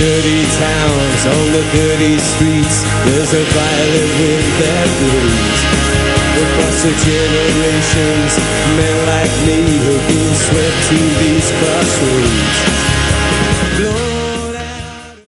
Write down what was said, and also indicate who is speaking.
Speaker 1: dirty towns, on the dirty streets, there's a violent wind that blows. Across the generations, men like me have been swept to these crossroads.